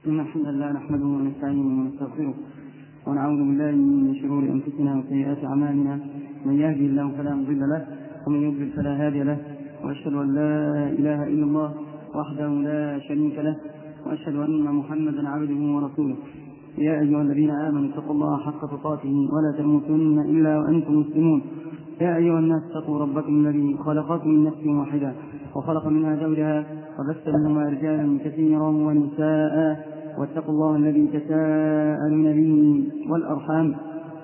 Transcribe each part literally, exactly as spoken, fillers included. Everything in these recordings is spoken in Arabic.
إن الحمد لله نحمده ونستعينه ونستغفره ونعوذ بالله من شرور أنفسنا وسيئات أعمالنا. من يهدي الله فلا مضل له ومن يضلل فلا هادي له، وأشهد أن لا إله إلا الله وحده لا شريك له، وأشهد أن محمدا عبده ورسوله. يا أيها الذين آمنوا اتقوا الله حق تقاته ولا تموتن إلا وأنتم مسلمون. يا أيها الناس اتقوا ربكم الذي خلقكم من نفس واحدة وخلق منها زوجها وبث منهما رجالا كثيرا ونساء، واتقوا الله الذي تساءلون به والأرحام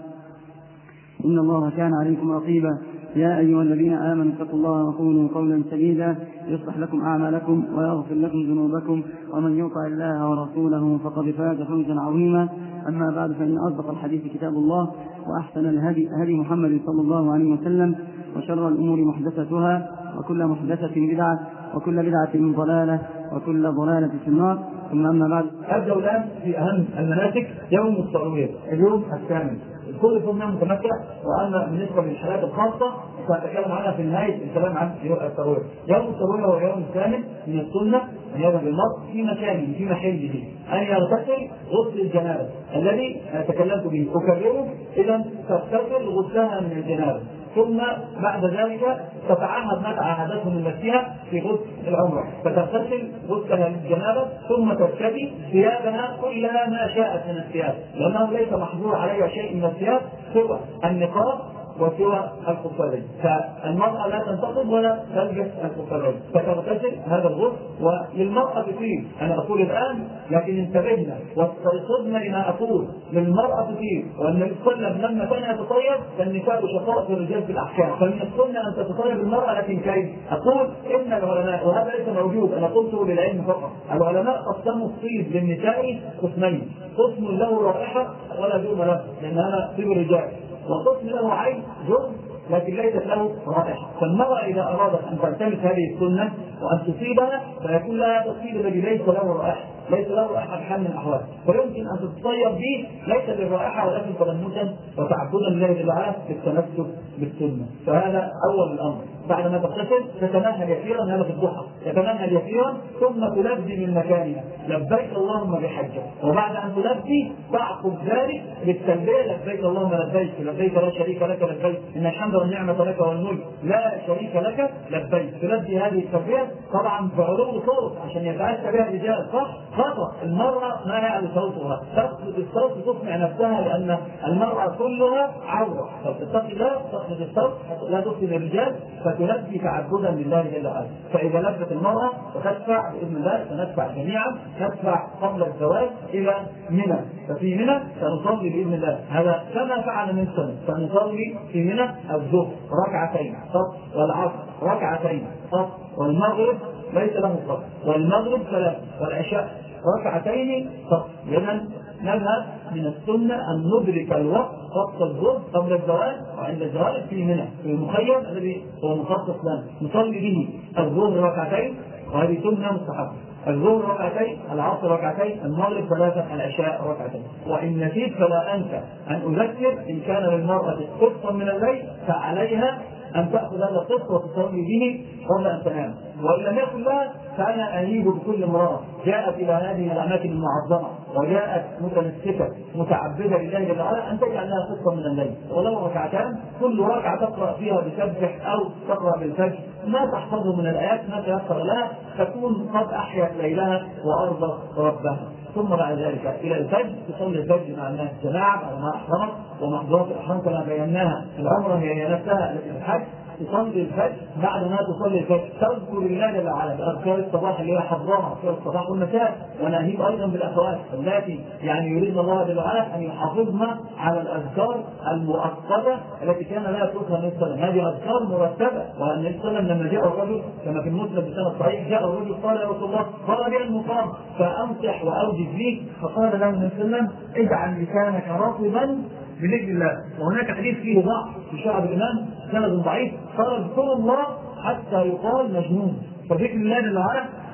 إن الله كان عليكم رقيبا. يا أيها الذين آمنوا اتقوا الله وقولوا قولا سديدا يصلح لكم أعمالكم ويغفر لكم ذنوبكم، ومن يطع الله ورسوله فقد فاز فوزا عظيما. أما بعد، فإن أصدق الحديث كتاب الله، وأحسن الهدي هدي محمد صلى الله عليه وسلم، وشر الأمور محدثتها، وكل محدثة بدعة، وكل بدعة ضلالة، وكل ضلالة في النار. ثم أما بعد، أبدأ الآن في أهم المناسك يوم التروية، اليوم الثامن. الكل كنا متمتع، وأنا بالنسبة للحالات الخاصة سأتكلم عنها في نهاية الكلام عن يوم التروية. يوم التروية هو يوم الثامن من السنة أن يذهب المرء في مكانه في محله أن يغتسل غسل الجنابة الذي تكلمت به، أكرره. إذا تغتسل غسلها من الجنابة، ثم بعد ذلك تتعهد ما تعهدته من نفسها في غسل العمرة، فتغتسل غسلها للجنابة، ثم ترتدي ثيابها كلها ما شاءت من الثياب، لأنه ليس محظور عليها شيء من الثياب سوى النقاب وسوى الخفين، فالمرأة لا تنتقض ولا تلبس الخفين، فتغتسل هذا الغسل. وللمرأة فيه، أنا أقول الآن لكن انتبهنا واستيقظنا لما أقول، للمرأة فيه، والنبي صلى الله عليه وسلم لما كان يتطيب فالنساء شقاء في الرجال في الأحكام، فمن السنة أن تتطيب المرأة، لكن كيف؟ أقول إن العلماء، وهذا ليس موجود، أنا قلته للعلم فقط، العلماء قسموا الطيب للنساء قسمين: قسم له رائحة ولا جرم له، لأن هذا طيب الرجال، وقسم له عين جرم لكن ليست له رائحة. فالمرأة إذا أرادت أن تلتمس هذه السنة وأن تصيبها فيكون لها تصيب الذي ليس له رائحة، ليس له رائحة بحال من الأحوال، فيمكن أن تتصيب به ليس بالرائحة ولكن تلمسا وتعبدا لله جل وعلا بالتمسك بالسنة. فهذا أول الأمر. بعد ما تغتسل تتمهل يسيرا، هذا في الضحى، تتمهل يسيرا ثم تلبي من مكانها لبيك اللهم بحجة، وبعد أن تلبي تعقب ذلك بالتلبية: لبيك اللهم لبيك، لبيك لا شريك لك لبيك، إن الحمد والنعمة لك والملك لا شريك لك لبيك. تلبي هذه التلبية طبعا بعلو صوت عشان يتعشى بها الرجال، صح؟ خطأ. المرأة ما يعلو صوتها، تخفض الصوت تسمع نفسها، لأن المرأة كلها عورة، فبتتقي الله تخفض الصوت لا تفسد الرجال، فتلبي تعبدا لله جل وعلا. فإذا لبت المرأة فتدفع بإذن الله، سندفع جميعا، ندفع قبل الزواج إلى منى، ففي منى سنصلي بإذن الله، هذا كما فعل من سنة، سنصلي في منى الظهر ركعتين صف، والعصر ركعتين صف، والمغرب ليس له صف، والمغرب ثلاث، والعشاء ركعتين صف. إذن نذهب من السنة أن ندرك الوقت وقت الظهر قبل الزواج، وعند الزواج في منى في المخيم الذي هو مخصص لنا نصلي به الظهر ركعتين، وهذه سنة مستحبة، الظهر ركعتين، العصر ركعتين، المغرب ثلاثة، العشاء ركعتين. وإن نسيت فلا أنسى أن أذكر: إن كان للمرأة قسط من الليل فعليها أن تأخذ هذا القسط وتصلي به قبل أن تنام، وإن لم يكن لها فأنا أهيب بكل امرأة جاءت إلى هذه الأماكن المعظمة وجاءت متنسكة متعبدة لله جل وعلا أن تجعل لها قسطا من الليل، ولو ركعتان، كل ركعة تقرأ فيها بسبح أو تقرأ بالفجر ما تحفظه من الآيات ما تيسر لها، تكون قد أحيت ليلها وأرضت ربها. ثم بعد ذلك إلى الفجر تصلي الفجر مع الناس جماعة بعد ما أحرمت، ومحظورات الأحرام كما بيناها في العمرة هي نفسها التي في الحج. تصلي الفجر، بعد ما تصلي الفجر تذكر الله جل وعلا بأذكار الصباح اللي هي حضرها في الصباح والمساء، ونهيب أيضا بالأخوات التي يعني يريد الله جل وعلا أن يحافظنا على الأذكار المؤقتة التي كان لها تؤخذ من السلام. هذه أذكار مرتبة، وأن السلام لما جاء الرجل كما في المسلم بسنة صحيح، جاء الرجل قال: يا رسول الله قال بي المقام فأمسح وأوجز لي، فقال له النبي صلى الله عليه وسلم: اجعل لسانك رطبا بذكر الله. وهناك حديث فيه ضعف في شعب الإمام سند ضعيف، قال: اذكروا الله حتى يقال مجنون. فذكر الله جل وعلا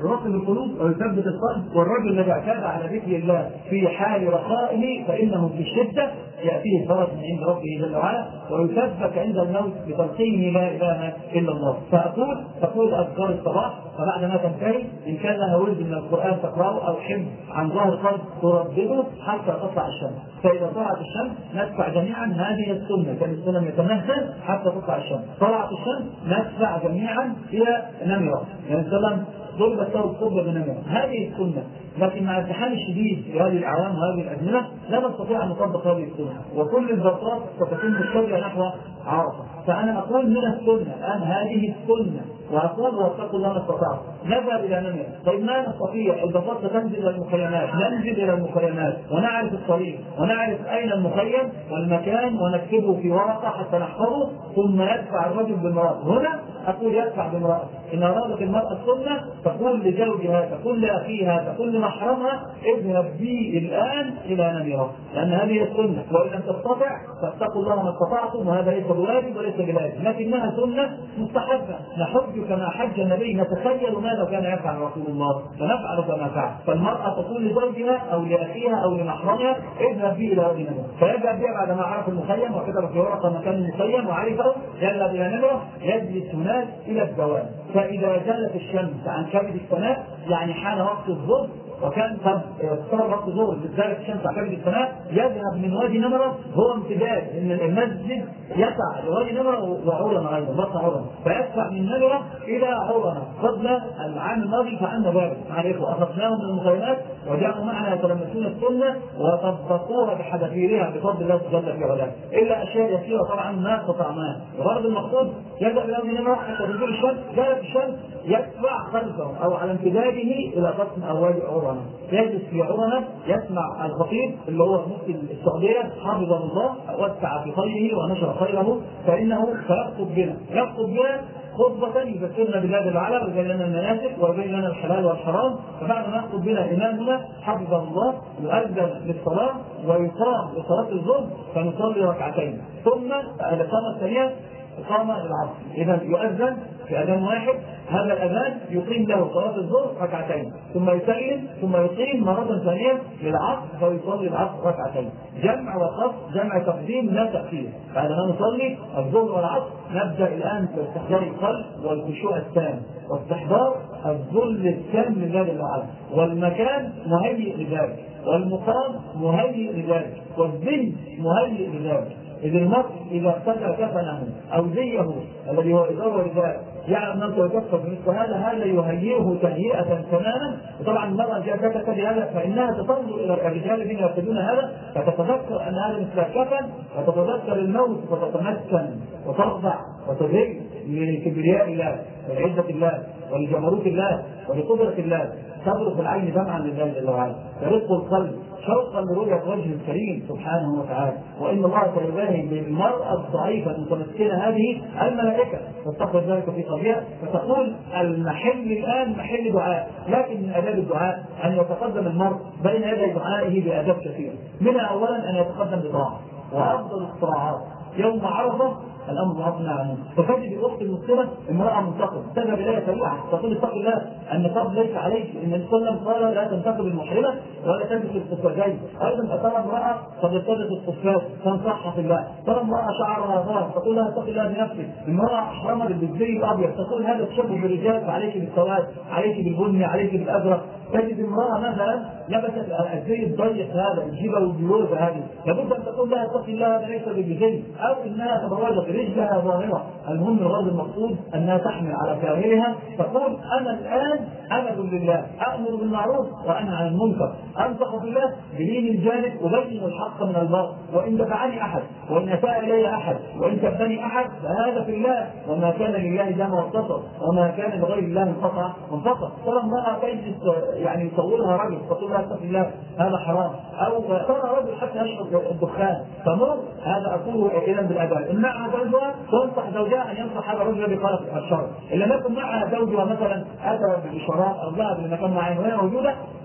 يرطب القلوب ويثبت القلب. والرجل الذي اعتاد على ذكر الله في حال رخائه فانه في الشده ياتيه الفرج من عند ربه جل وعلا ويثبت عند الموت بتلقين لا اله الا الله. فاقول تقول اذكار الصباح فبعد ما تنتهي ان كان لها ورد من القران تقراه او حفظ عن ظهر قلب تردده حتى تطلع الشمس. فاذا طلعت الشمس ندفع جميعا هذه السنه، كان السنه يتمهل حتى تطلع الشمس. طلعت الشمس ندفع جميعا الى نمره، يعني السلام ضربت له القبه بنمره. هذه السنه، لكن مع الامتحان الشديد في هذه الاعوام وهذه الازمنه لا نستطيع ان نطبق هذه السنه، وكل البساط ستتم الشجره نحو عرفه. فانا اقول من السنه الان هذه السنه، واقول واتقوا الله ما استطعتم. نذهب الى نمره، طيب ما نستطيع؟ البساط ستنزل الى المخيمات، ننزل الى المخيمات ونعرف الطريق ونعرف اين المخيم والمكان ونكتبه في ورقه حتى نحفظه، ثم يدفع الرجل بالمراه. هنا اقول يدفع بالمراه. ان ارادت المراه السنه تقول لزوجها تقول لاخيها تقول لمحرمها اذهب بي الان الى نمره، لان هذه السنه. وان لم تستطع فاتقوا الله ما استطعتم، وهذا ليس بواجب وليس بلازم، لكنها سنه مستحبه. نحج كما حج النبي، نتخيل ماذا كان يفعل رسول الله فنفعل كما فعل. فالمراه تقول لزوجها او لاخيها او لمحرمها اذهب بي الى وادي نمره، فيذهب بها بعد ما عرف المخيم وكتب في ورقه مكان المخيم وعرفه، يذهب الى نمره يجلس هناك الى الزوال. فاذا زالت الشمس عن كبد السماء يعني حان وقت الظهر، وكان قد صار وقت الظهر زالت الشمس عن كبد السماء، يذهب من وادي نمره هو امتداد ان المسجد يسعى لوادي نمره وعرنه ايضا بطن عرنه، فيدفع من نمره الى عرنه. قبل العام الماضي فعلنا ذلك مع الاخوه، اخذناهم من المخيمات وجاءوا معنا يتلمسون السنه وطبقوها بحذافيرها بفضل الله جل في علاه، الا اشياء يسيره طبعا ما استطعناها. الغرض المقصود يذهب الى وادي نمره حتى تزول الشمس، زالت الشمس يدفع خلفه او على امتداده الى بطن او وادي عرنه، يجلس في عرنه يسمع الخطيب اللي هو مفتي السعوديه حفظه الله وسع في خيره ونشر خيره، فانه سيخطب بنا يخطب بنا خطبة يذكرنا بالله جل وعلا ويبين لنا المناسك ويبين لنا الحلال والحرام. فبعد ما يخطب بنا إمامنا حفظه الله يؤذن للصلاة ويقام لصلاة الظهر فنصلي ركعتين، ثم الإقامة الثانية إقامة للعصر. إذا يؤذن في أذان واحد، هذا الأذان يقيم له صلاة الظهر ركعتين، ثم يسلم ثم يقيم مرة ثانية للعصر فيصلي العصر ركعتين. جمع وقص، جمع تقديم لا تأخير. بعد ما نصلي الظهر والعصر نبدأ الآن في استحضار القلب والخشوع التام واستحضار الذل التام لله جل وعلا، والمكان مهيئ لذلك، والمقام مهيئ لذلك، والذهن مهيئ لذلك. إذ المرء إذا ارتدى كفنه أو زيه الذي هو إزار ورجال يعلم أنه يكفر مثل هذا، هذا يهيئه تهيئة تماما. وطبعا المرأة جاء كفت بهذا فإنها تنظر إلى الرجال الذين يرتدون هذا فتتذكر أن هذا مثل الكفن، وتتذكر الموت فتتمكن وتخضع وتذل لكبرياء الله ولعزة الله ولجبروت الله ولقدرة الله، تبرق العين دمعا لله جل وعلا، يرق القلب شوقا لرؤية وجه الكريم سبحانه وتعالى. وإن الله سيباهي بالمرأة الضعيفة المتمكنة هذه الملائكة، وتقول ذلك في طبيعة. فتقول المحل الآن محل دعاء، لكن من آداب الدعاء أن يتقدم المرء بين يدي دعائه بآداب كثيرة، منها أولا أن يتقدم بطاعة، وأفضل الطاعات يوم عرفة الامر معروف عنه. فتجد الاخت المسلمه امراه منتقبه تذهب اليها سريعا تقول اتق الله النقاب ليس عليك، ان النبي صلى الله عليه وسلم قال لا تنتقب المحرمه ولا تلبس القفازين. ايضا ترى امراه قد ارتدت القفاز تنصحها في الله، ترى امراه شعرها ظاهر تقول لها اتق الله بنفسك، امراه احرمت بالزي الابيض تقول هذا تشبه بالرجال فعليك بالسواد، عليك بالبني، عليك بالازرق. تجد امراه مثلا لبست الزي الضيق هذا الجبه والجلوزه هذه، لابد ان تقول لها اتق الله هذا ليس بالزي، او انها تبرجت رجلها ظاهره. المهم الغرض المقصود انها تحمل على كاهلها تقول انا الان عبد لله، امر بالمعروف وانهى عن المنكر، انصح بالله بلين الجانب وبين الحق من الباطل، وان دفعني احد وان اساء الي احد وان كبني احد فهذا في الله، وما كان لله دام واتصل وما كان لغير الله انقطع وانفصل. ترى امراه تجلس يعني يصورها رجل تقول لها اتق الله هذا حرام، او ترى رجل حتى يشرب الدخان فمر، هذا اقوله اذا بالاداب. ان معها زوجها تنصح زوجها ان ينصح هذا الرجل الذي قال في الشر، ان لم يكن معها زوجها مثلا اتى بالاشارات او ذهب لمكان معين وهي موجوده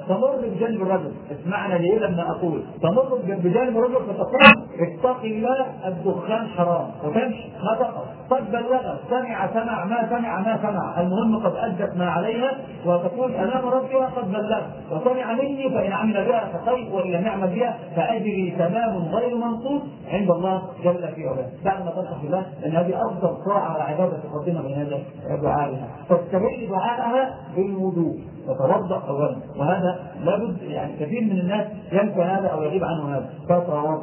تمر بجانب الرجل، اسمعنا ليه لما اقول تمر بجانب الرجل فتقول اتق الله الدخان حرام وتمشي ما تقف، قد بلغت سمع سمع ما سمع ما سمع، المهم قد ادت ما عليها وتقول امام ربها قد بلغت وسمع مني، فان عمل بها فخير وان لم يعمل بها فاجري تمام غير منقوص عند الله جل في علاه. بعد ما تنصح بالله ان هذه افضل طاعه وعباده تقدمها من هذا دعائها، تستمر دعائها بالوضوء، تتوضا اولا، وهذا لابد يعني كثير من الناس ينسى هذا او يغيب عنه هذا. تتوضا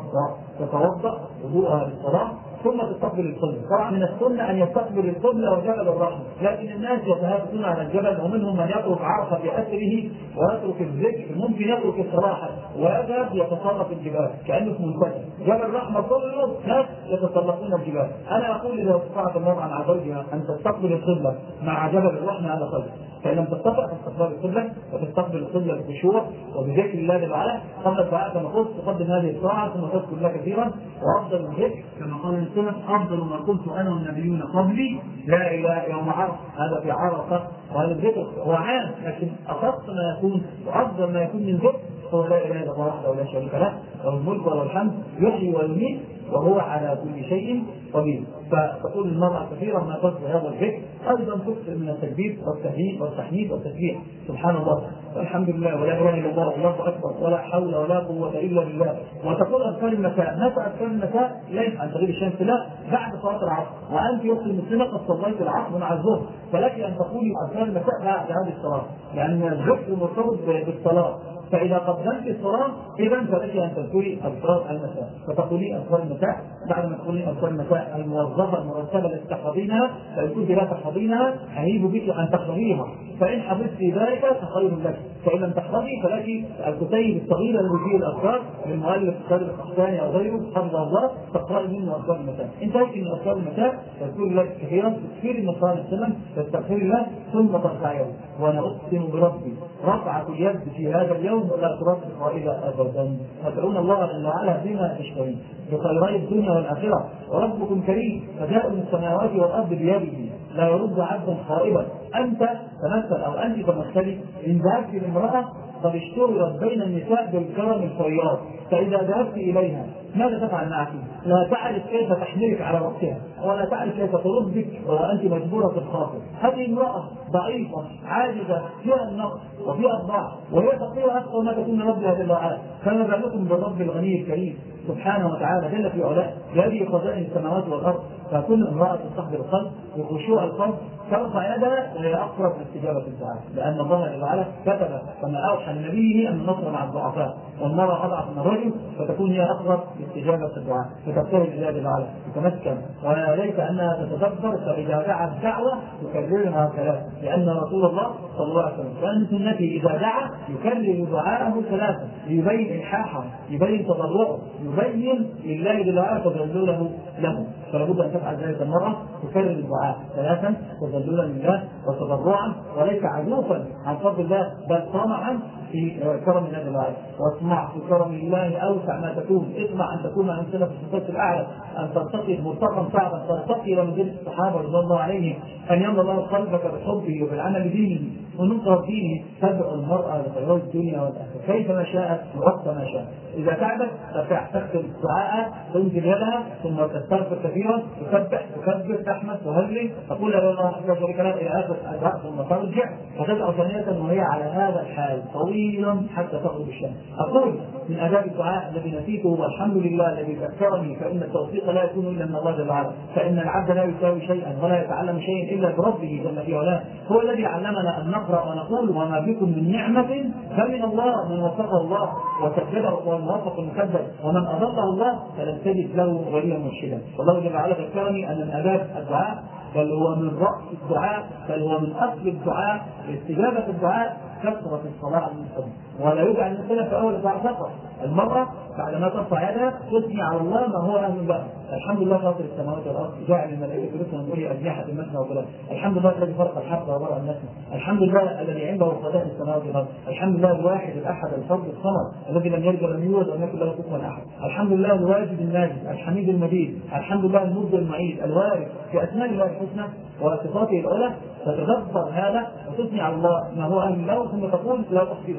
تتوضا وضوءها للصلاه ثم تستقبل القبلة. طبعا من السنة أن يستقبل القبلة وجبل الرحمة، لكن الناس يتهافتون على الجبل، ومنهم من يترك عرفة بأثره ويترك الذكر، ممكن يترك الصراحة ويذهب يتسلق الجبال كأنه في منتجع. جبل الرحمة كله ناس يتسلقون الجبال. أنا أقول إذا استطاعت المرأة مع زوجها أن تستقبل القبلة مع جبل الرحمة هذا خير، فإن لم تستطع فاستقبال القبلة وتستقبل القبلة بخشوع وبذكر الله تعالى قبل الدعاء كما قلت، تقدم هذه الطاعة ثم تذكر الله كثيرا، وأفضل الذكر كما قال السلف أفضل ما قلت أنا والنبيون قبلي لا إله يوم عرفة، هذا في عرفة، وهذا الذكر هو عام لكن أخص ما يكون وأفضل ما يكون من ذكر هو لا إله إلا الله وحده لا شريك له له الملك وله الحمد يحيي ويميت وهو على كل شيء قدير. فتقول المرأة كثيرا ما تذكر هذا الذكر، أيضا تكثر من التكبير والتهليل والتحميد والتسبيح، سبحان الله والحمد لله ولا إله إلا الله والله أكبر ولا حول ولا قوة إلا بالله. وتقول أذكار المساء، متى أذكار المساء؟ ليس عن تغيب الشمس، لا، بعد صلاة العصر، وأنت يخطي المسلمة قد صليت العصر مع الظهر، فلك أن تقولي أذكار المساء بعد هذه الصلاة، لأن الذكر مرتبط بالصلاة، فإذا قدمت الصلاة إذا فلك أن تذكري أذكار المساء، فتقولي أذكار المساء بعد ما تقولي أذكار المساء الموظفة المرتبة التي تحفظينها، فإن كنت لا تحفظينها أهيب بك أن تحفظيها، فإن حفظت ذلك فخير لك، فإن لم تحفظي فلك الكتيب الصغير الذي فيه الأذكار للمؤلف الصادق القحطاني أو غيره حفظه الله، تقرأي منه أذكار المساء. انتهيت من أذكار المساء تذكري الله كثيرا، تكثير من صلاة السلام، تستغفري الله ثم ترفعيه. وأنا أقسم بربي رفعة اليد في هذا اليوم ولا ترد قائلة أبدا، تدعون الله جل وعلا بما تشتهون بخيري الدنيا والآخرة، وربكم كريم فجاء من السماوات والأرض بيده لا يرد عبدا خائبا. أنت تمثل أو أنت تمثلي إن ذهبت لامرأة قد اشتهرت بين النساء بالكرم الفياض، فإذا ذهبت إليها ماذا تفعل معك؟ لا تعرف كيف تحملك على رأسها ولا تعرف كيف تردك وأنت مجبورة الخاطر. هذه امرأة ضعيفة عاجزة فيها النقص وفيها الضعف وهي تقوى أكثر ما تكون ربها جل وعلا، فما بالكم بالرب الغني الكريم سبحانه وتعالى جل في علاه بهذه خزائن السماوات والأرض. فكل امرأة تستحضر القلب وخشوع القلب ترفع يدها وهي أقرب لاستجابة الدعاء، لأن الله جل وعلا كتب كما أوحى لنبيه أن النصر مع الضعفاء، والمرأة أضعف من الرجل فتكون هي أقرب لاستجابة الدعاء، فتبتهل لله جل وعلا تتمكن، وليس أنها تتدبر فإذا دعا الدعوة يكررها ثلاثة، لأن رسول الله صلى الله عليه وسلم كان سنته إذا دعا يكرر دعاءه ثلاثة ليبين إلحاحه، يبين تضرعه، يبين لله جل وعلا تذلله له. فلابد أن تفعل ذلك المرأة تكرر الدعاء ثلاثا تذللا لله وتضرعا وليس عزوفا عن فضل الله بل طمعا في كرم الله جل وعلا. واطمع في كرم الله أوسع ما تكون، اطمع أن تكون أمثلة في الصفات الأعلى، أن ترتقي مرتقا صعبا ترتقي إلى منزلة الصحابة رضي الله عليهم، أن يملأ الله قلبك بحبه وبالعمل دينه ونصرة دينه. تدعو المرأة لخيرات الدنيا والآخرة كيفما شاءت ووقت ما شاءت. إذا تعبت تكتب دعاء تنزل يدها ثم تستغفر كثيرا، تسبح تكبر تحمد تهلل تقول لا اله الا الله شريك له الى اخر الدعاء، ثم ترجع وتدعو ثانية وهي على هذا الحال طويلا حتى تغرب الشمس. أقول من آداب الدعاء الذي نسيته والحمد لله الذي ذكرني، فإن التوفيق لا يكون إلا من الله جل وعلا، فإن العبد لا يساوي شيئا ولا يتعلم شيئا إلا بربه جل في علاه، هو الذي علمنا أن نقرأ ونقول وما بكم من نعمة فمن الله، من وفقه الله وسدده والموفق المسدد، ومن أضله الله فلن تجد له وليا مرشدا. والله جل وعلا ذكرني أن من آداب الدعاء بل هو من رأس الدعاء بل هو من أصل الدعاء استجابة الدعاء كثرة الصلاة على المسلم، ولا يدعى المسلم في أول الدعاء فقط. المرأة بعد ما ترفع يدها تثني على الله ما هو أهل له. الحمد لله فاطر السماوات والأرض جاعل الملائكة رسلا أولي أجنحة مثنى وثلاث، الحمد لله الذي فرق الحق وبرأ الناس، الحمد لله الذي عنده خزائن السماوات والأرض، الحمد لله الواحد الأحد الفرد الصمد الذي لم يلد ولم يولد ولم يكن له كفوا أحد، الحمد لله الواجد الماجد الحميد المجيد، الحمد لله المبدع المعيد الوارث في أسماء الله الحسنى وصفاته العلى. فتدبر هذا وتثني على الله ما هو أهل له، ثم تقول لا تحصي ثناء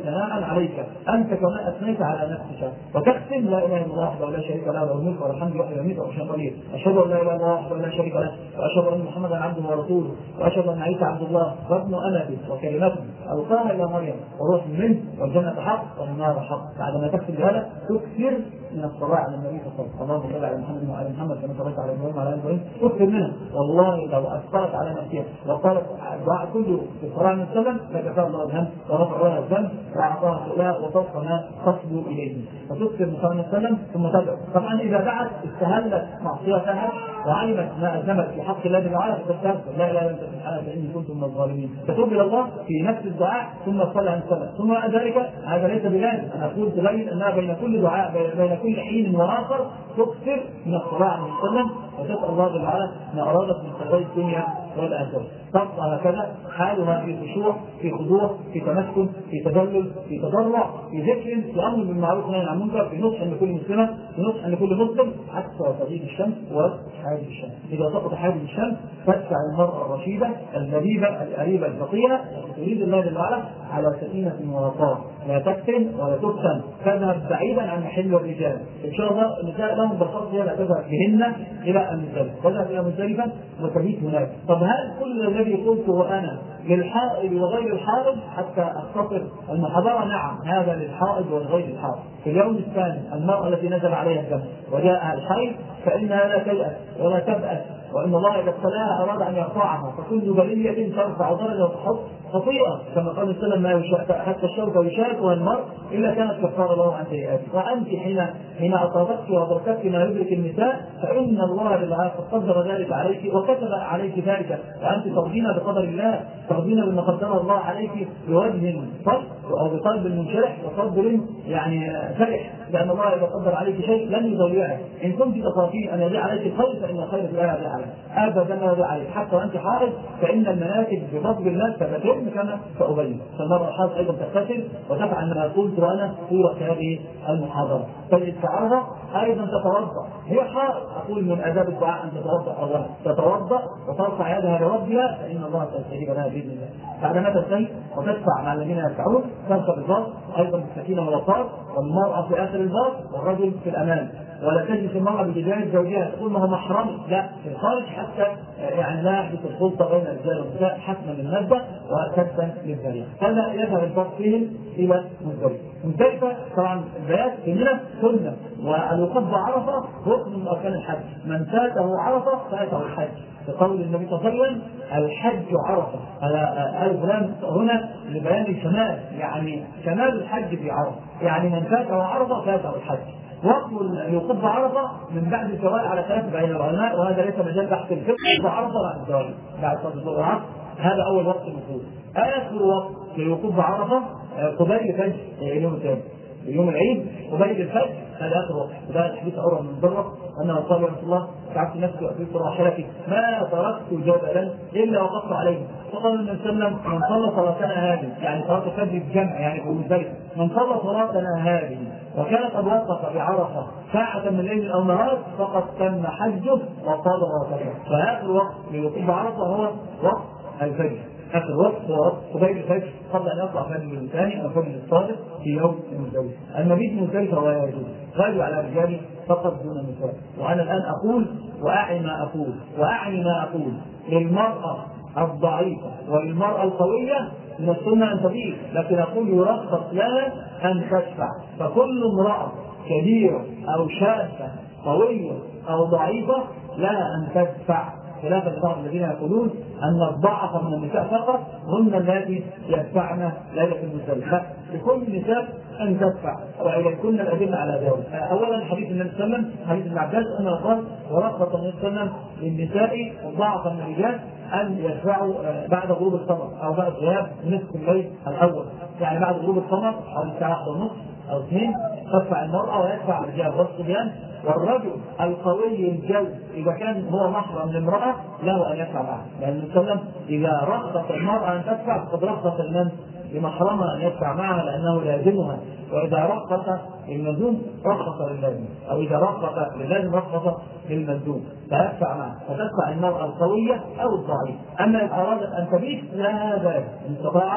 عليك أنت كما أثنيت على نفسك، وتختم لا إله إلا الله وحده لا شريك له له الملك وله الحمد يحيي ويميت وهو على كل شيء قدير. أشهد أن لا إله إلا الله وحده لا شريك له وأشهد أن محمدا عبده ورسوله وأشهد أن عيسى عبد الله وابن أمته وكلمته ألقاها إلى مريم وروح منه والجنة حق والنار حق. بعدما تختم بهذا تكثر من الصلاة على النبي صلى الله عليه وسلم، اللهم صل على محمد وعلى محمد كما صليت على إبراهيم وعلى آل إبراهيم، تكثر منها. والله لو أثقلت على نفسها وقالت الدعاء كله في الصلاة عليه وسلم لكفاها الله الهم ورفع لها الذنب وأعطاها سؤالها وتصفى ما تصبو إليه. فتكثر من صلى الله عليه وسلم ثم تدعو. طبعا إذا دعت استهلت معصيتها وعلمت ما أذنبت في حق الله تعالى فتستغفر لا إله إلا أنت سبحانك إني كنت من الظالمين، تتوب إلى الله في نفس الدعاء ثم تصلي عن السلام. ثم بعد ذلك هذا ليس بلازم، أنا أقول تبين أنها بين كل دعاء بين كل حين وآخر تكثر من الصلاة عليه وسلم وتسأل الله تعالى ما أرادت من خير الدنيا والآخرة. تبقى هكذا حالها في خشوع في خضوع في تمسكن في تذلل في تضرع في ذكر في أمر بالمعروف ونهي عن المنكر في نصح لكل مسلمة في نصح لكل مسلم حتى تغيب الشمس وحاجب الشمس. إذا سقط حاجب الشمس تدفع المرأة الرشيدة اللبيبة القريبة الفقيرة تريد الله جل وعلا على سكينة ووقار لا تفتن ولا تفتن تذهب بعيدا عن محل الرجال. إن شاء الله النساء لهم بساطة لا تذهب بهن إلى المزدلفة تذهب إلى مزدلفة وتبيت هناك. طب هل كل الذي قلته أنا للحائض وغير الحائض حتى أختصر المحاضرة؟ نعم هذا للحائض وغير الحائض. في اليوم الثاني المرأة التي نزل عليها الدم وجاءها الحيض فإنها لا تيأس ولا تبأس، وإن الله إذا ابتلاها أراد أن يرفعها، فكل بلية ترفع درجة وتحط خطيئة كما قال السلام ما يشاء حتى الشوكة يشاكها المرء إلا كانت كفارة له عن سيئاته. وأنت حين حين أصابتك وأدركت ما يدرك النساء فإن الله بالعافية قدر ذلك عليك وكتب عليك ذلك، وأنت ترضين بقدر الله ترضين بما قدر الله عليك بوجه صدق أو بقلب منشرح وصدر يعني فرح، لأن الله إذا قدر عليك شيء لن يضيعه. إن كنت تخافين أن يضيع عليك الخير فإن الخير لا يضيع عليك أبدا لا يضيع عليك، حتى وأنت حائض فإن المناسك بفضل الله ستتم كما سأبين. فالمرأة الحائض أيضا تغتسل وتفعل ما قلت وأنا طول هذه المحاضرة. فالاستعاذة أيضا تتوضأ، هي حائض أقول من آداب الدعاء أن تتوضأ أولا، تتوضأ وترفع يدها لربها فإن الله سيستجيب لها بإذن الله. بعدما تنتهي وتدفع مع الذين يدفعون تركب الباص أيضا بالسكينة والوقار، والمرأة في آخر الباص والرجل في الأمام، ولا تجلس المرأة بجانب زوجها تقول ما هو محرمي، لا في الخارج حتى يعني لا يحدث الخلطة بين الرجال والنساء حسما للمادة وكسبا للذريعة. هذا يذهب الباص فيهم إلى مزدلفة. مزدلفة طبعا البيات في منى سنة، والوقوف بعرفة ركن من أركان الحج، من فاته عرفة فاته الحج، بقول النبي صلى الله عليه وسلم الحج عرفة. ألف لام هنا لبيان الكمال، يعني كمال الحج في عرفة، يعني من فاته عرفة فاته الحج. وقت الوقوف بعرفة من بعد الزوال على خلاف بين العلماء، وهذا ليس مجال بحث الفقه. بعرفة بعد الزوال بعد صلاة الظهر والعصر هذا أول وقت الوقوف. آخر وقت للوقوف بعرفة قبيل الفجر اليوم الثاني يوم العيد قبيل الفجر، هذا آخر وقت. وده حديث عروة بن الضرة أنه قال يا رسول الله تعبت نفسي وأتيت راحلتي ما تركت جبلا إلا وقفت عليه، فقال النبي صلى الله عليه وسلم من صلى صلاتنا هذه يعني صلاة الفجر الجمع يعني في المزدلفة، من صلى صلاتنا هذه وكانت قد وقف بعرفة ساعة من الليل أو نهار فقد تم حجه وصاد وكذا. فآخر وقت للوقوف بعرفة هو وقت الفجر، آخر وقت هو وقت قبيل الفجر قبل أن يطلع فجر الثاني أو فجر الصادق في يوم المزدلفة. المبيت المزدلفة هو يجوز غالب على الرجال فقط دون النساء. وأنا الآن أقول وأعني ما أقول وأعني ما أقول للمرأة الضعيفة وللمرأة القوية من السنة أن تبيت، لكن أقول يرخص لها أن تدفع. فكل امرأة كبيرة أو شابة قوية أو ضعيفة لها أن تدفع، خلافا لبعض الذين يقولون أن الضعف من النساء فقط هن التي يدفعن ليلة المزدلفة. لكل النساء أن تدفع، وإذا كنا الأدلة على ذلك. أولا حديث النبي صلى الله عليه وسلم حديث ابن عباس أنه قال ورخص النبي صلى الله عليه وسلم للنساء والضعف من الرجال أن يدفعوا بعد غروب القمر أو بعد غياب نصف الليل الأول، يعني بعد غروب القمر أو الساعة واحدة ونصف أو اثنين تدفع المرأة ويدفع الرجال والصبيان. والرجل القوي الجلد إذا كان هو محرم لامرأة له أن يدفع معه، لأن النبي صلى الله عليه وسلم إذا رخص المرأة أن تدفع فقد رخص لمن لمحرمها أن يدفع معها لأنه لازمها، وإذا رخص للملزوم رخص للازم، أو إذا رخص للازم رخص للملزوم فيدفع معه، فتدفع المرأة القوية أو الضعيفة. أما إن أرادت أن تبيت لا ذلك إن استطاعت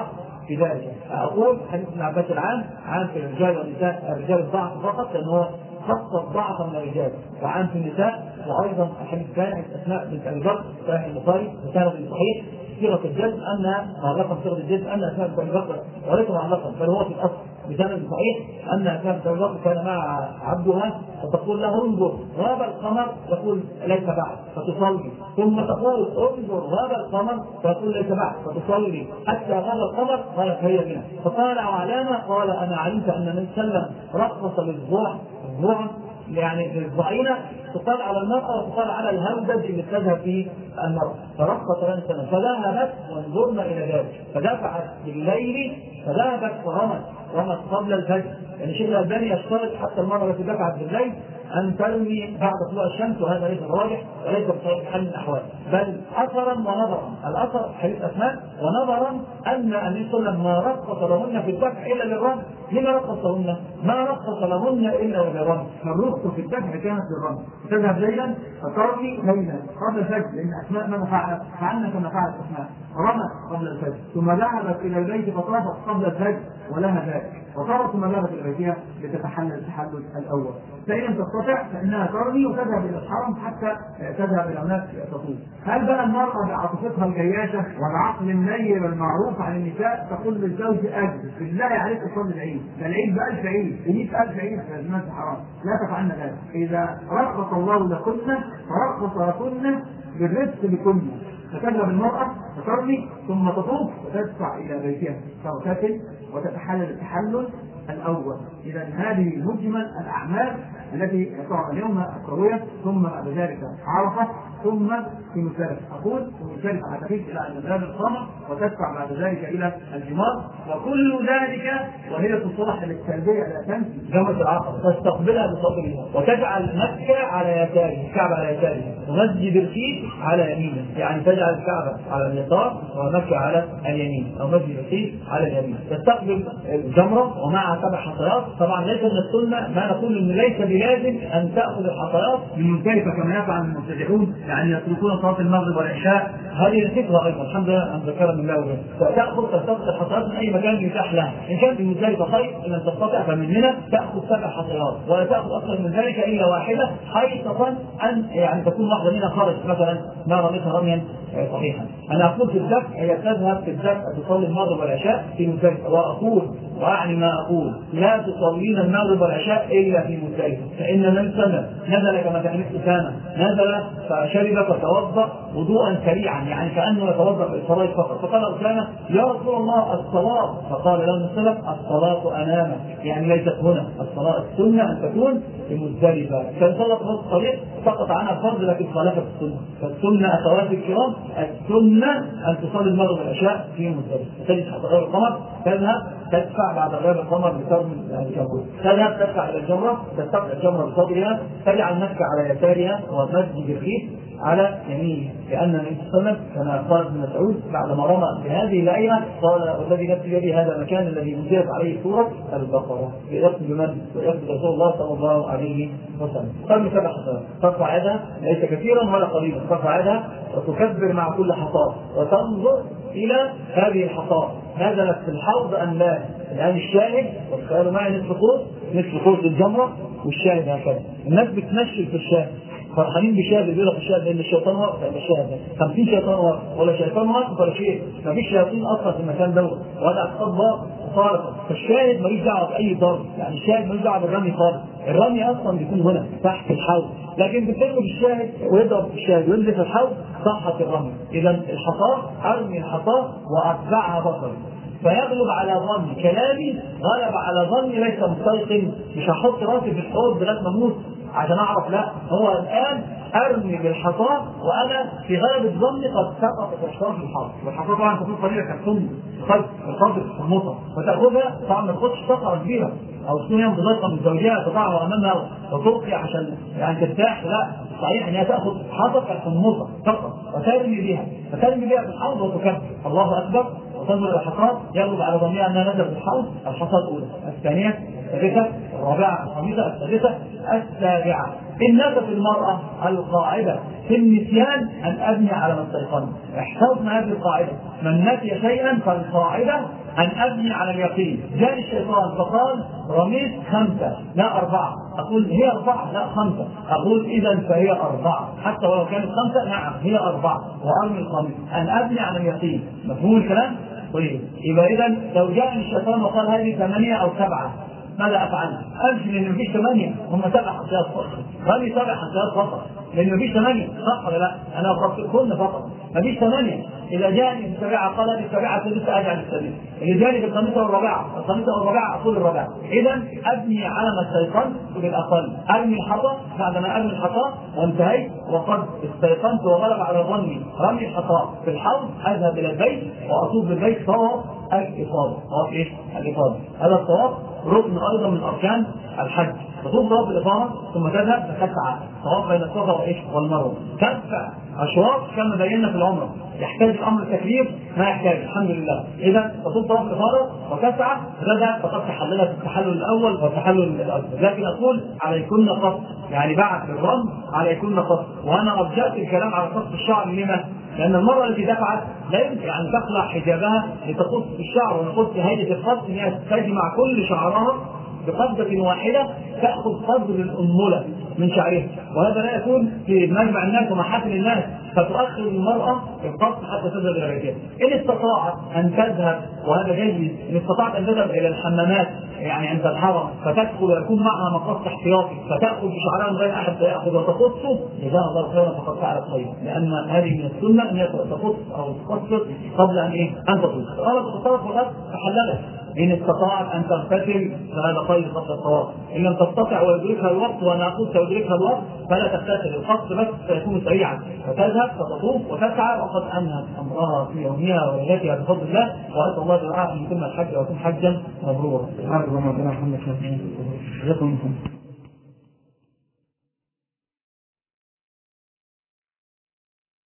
في ذلك. أقول حديث ابن عباس العام عام في الرجال والنساء، الرجال الضعف فقط لأن هو خصص ضعفا من الرجال، وعام في النساء. وأيضا الحديث الثاني أسماء بنت أبي بكر صحيح البخاري وسند صحيح صيغة الجزم أنها معلقة صيغة الجزم أن أسماء بنت أبي بكر وليس معلقا بل هو في الأصل بسند صحيح أن أسماء بنت أبي بكر كان مع عبدها فتقول له انظر غاب القمر يقول ليس بعد فتصلي، ثم تقول انظر غاب القمر فيقول ليس بعد فتصلي حتى غاب القمر قالت هي بنا. فقال علامة قال أنا علمت أن النبي صلى الله عليه وسلم رقص للضوع الضوع يعني للضعينة تقال على المرأة وتقال على الهودج اللي تذهب فيه المرأة فرقص ثلاث سنة فذهبت وانظرنا إلى ذلك فدفعت بالليل فذهبت فرمت رمت قبل الفجر. يعني شيخ الألباني يشترط حتى المرأة التي دفعت بالليل أن ترمي بعد طلوع الشمس، وهذا ليس الراجح وليس بصحيح حل الأحوال، بل أثرا ونظرا. الأثر حديث أسماء، ونظرا أن النبي صلى الله عليه وسلم ما رقص لهن في الدفع إلا للرمي. لما رقص لهن؟ ما رقص لهن إلا للرمي. فالرقص في الدفع كانت للرمي، تذهب ليلا فترمي ليلا قبل الفجر، لأن أسماء ما فعلت فعلنا كما فعلت أسماء، رمت قبل الفجر ثم ذهبت إلى البيت فطافت قبل الفجر ولها ذلك، وصارت ثم ذهبت إلى بيتها لتتحلل التحلل الأول. فإن لم تستطع فإنها ترمي وتذهب إلى الحرم حتى تذهب إلى هناك تطوف. هل بقى المرأة بعاطفتها الجياشة والعقل النير المعروف عن النساء تقول للزوج أجل بالله عليك تصلي العيد، ده العيد بألف عيد بمئة ألف عيد في أزمان حرام، لا تفعلن ذلك. إذا رقص الله لكن فرقص لكن بالرزق لكن. فتذهب المرأة فترمي ثم تطوف وتدفع إلى بيتها تغتسل وتتحلل التحلل الأول. إذا هذه مجمل الأعمال التي تعمل اليوم التروية، ثم بعد ذلك عرفة، ثم في مزدلفة. أقول في مزدلفة هتفيد إلى المذهب الصامت وتدفع بعد ذلك إلى الجمار، وكل ذلك وهي تصلح للتلبية لا تنسي جمرة العقبة تستقبلها بصدرها وتجعل مكة على يساره، الكعبة على يساره، ومسجد الخيف على يمينه، يعني تجعل الكعبة على اليسار ومكة على اليمين، أو مسجد الخيف على اليمين. تستقبل الجمرة ومعها سبع حصيات. طبعا ليس من السنة ما نقول إنه ليس بلازم أن تأخذ الحصيات من مزدلفة كما يفعل المبتدعون، يعني يتركون صلاة المغرب والعشاء. هذه الفكرة أيضا الحمد لله أن ذكرها من الله، فتأخذ تستقبل الحصيات من أي مكان يتاح لها. إن كان في مزدلفة خير، إن لم تستطع فمن هنا تأخذ سبع حصيات، ولا تأخذ أكثر من ذلك إلا واحدة، حيث أن يعني تكون واحدة منها خارج مثلا ما رميتها رميا صحيحا. أنا أقول في الدفع هي تذهب في الدفع تصلي المغرب والعشاء في مزدلفة، وأقول وأعني ما أقول لا تصلين المغرب والعشاء إلا في مزدلفة، فإن النبي صلى الله عليه وسلم نزل كما في حديث أسامة، نزل فشرب فتوضأ وضوءا سريعا، يعني كأنه يتوضأ بالصلاة فقط. فقال أسامة يا رسول الله الصلاة، فقال له النبي الصلاة أمامك، يعني ليست هنا الصلاة، السنة أن تكون في مزدلفة. كان صلى في نص الطريق سقط عنها الفرض لكن خالفت السنة. فالسنة أخواتي الكرام السنة أن تصلي المغرب والعشاء في مزدلفة. تجد حتى غير القمر تذهب تدفع بعد غياب القمر بترمي الجمرة، تذهب تدفع إلى الجمرة تستقبل الجمرة بصدرها، تجعل مكة على يسارها ومسجد الخيف على يمينه، لأن النبي صلى الله عليه وسلم كما قال ابن مسعود بعدما رمى بهذه الآية قال والذي نفسي بيده هذا المكان الذي أنزلت عليه سورة البقرة، يقصد بمن؟ يقصد رسول الله صلى الله عليه وسلم. ترمي سبع حصات، ترفع يدها ليس كثيرا ولا قليلا، ترفع يدها وتكبر مع كل حصاة وتنظر إلى هذه الحصاة نزلت في الحوض أم لا. الآن الشاهد وتخيلوا معي نصف قوس نصف قوس الجمرة والشاهد هكذا، الناس بتنشل في الشاهد فرحانين بشاهد بيقول لك الشاهد لأن الشيطان واقف عند الشاهد ده، خمسين شيطان واقف ولا شيطان واقف ولا شيء، ما فيش شياطين أصلا في المكان دوت ولا أصحاب خارقة. فالشاهد ماليش دعوة بأي ضرب، يعني الشاهد ماليش دعوة بالرمي خالص، الرمي أصلا بيكون هنا تحت الحوض، لكن بتضرب الشاهد ويضرب الشاهد وينزل في الحوض صحة الرمي. إذا الحصاة أرمي الحصاة وأتبعها بصري، فيغلب على ظني كلامي غلب على ظني ليس مستيقن، مش هحط راسي في الحوض بلاد مموت عشان اعرف، لا هو الان ارمي بالحصاه وانا في غالب الظن قد سقطت الحصاه في الحوض، والحصاه طبعا تكون قليله كالسم الخلف الخلف في الحموطه، فتاخذها طبعا ما تاخدش صقعه كبيره او تكون هي متضايقه من زوجها تضعها امامها وتلقي عشان يعني ترتاح، لا صحيح ان هي تاخذ حصى الحموطه فقط وترمي بها، فترمي بها في الحوض وتكبر الله اكبر وتنظر الحصاه يغلب على ظنها انها نزلت في الحوض. الحصاه الاولى، الثانيه، الثالثه، الرابعه، الخامسه، السادسه، السابعه، إن نفت المرأة القاعدة في النسيان أن أبني على ما استيقن. احفظنا هذه القاعدة، من نسي شيئا فالقاعدة أن أبني على اليقين. جاء الشيطان فقال رميت خمسة لا أربعة، أقول هي أربعة لا خمسة، أقول إذا فهي أربعة حتى ولو كانت خمسة، نعم هي أربعة وأرمي الخميس، أن أبني على اليقين. مفهوم الكلام؟ طيب يبقى إذا لو جاء الشيطان وقال هذه ثمانية أو سبعة ماذا أفعل؟ أمشي لأن مفيش ثمانية، هم سبع حصيات فقط، رمي سبع حصيات فقط لأن مفيش ثمانية، صح ولا لا؟ أنا أفكركن فقط مفيش ثمانية. إذا جاءني السابعة قال هذه السابعة سادسة أجعل السادسة، إذا جاءني بالخامسة والرابعة الخامسة والرابعة أقول الرابعة. إذا أبني على ما استيقنت بالأقل، أرمي الحصى بعدما أرمي الحصى وانتهيت وقد استيقنت وغلب على ظني رمي الحصى في الحوض، أذهب إلى البيت وأطوف بالبيت طواف الإفاضة. طواف إيش؟ الإفاضة. هذا الطواف ركن أيضا من أركان الحج. تطوف طواف الإفاضة ثم تذهب تسعى طواف بين الصفا وإيش والمروة، تسع أشواط كما بينا في العمرة. يحتاج الأمر التكليف؟ ما يحتاج الحمد لله. إذا تطوف طواف الإفاضة وتسعى تذهب فقد تحللت التحلل الأول والتحلل الأكبر. لكن أقول عليكن قصد، يعني بعد الرمي عليكن قصد. وأنا رجعت الكلام على قصد الشعر. لما؟ لأن المرأة التي دفعت لا يمكن أن تخلع حجابها لتقص الشعر، ونقص هيئة القصد أن هي تجمع كل شعرها بقبضة واحدة تأخذ قدر الأنملة من شعرها، وهذا لا يكون في مجمع الناس ومحافل الناس، فتؤخر المرأة القصد حتى تذهب إلى بيتها. إن استطاعت أن تذهب وهذا جيد، إن استطاعت أن تذهب إلى الحمامات يعني عند الحرم فتدخل ويكون معها مقص احتياطي فتأخذ بشعرها من غير أحد يأخذ وتقصه، جزاها الله خيرا فقد فعلت خيرا، لأن هذه من السنة أن هي تقص أو تقصر قبل أن إيه أن تطوف. قالت التصرف والأرض فحللت. إن استطاعت أن تغتسل فهذا خير قبل الطواف، إن لم تستطع ويدركها الوقت وأنا أقول سيدركها الوقت فلا تغتسل، القصد بس سيكون سريعا، فتذهب فتطوف وتسعى وقد أنهت أمرها في يومها وليلتها بفضل الله. وأسأل الله تعالى أن يتم الحج ويكون حجا مبرورا.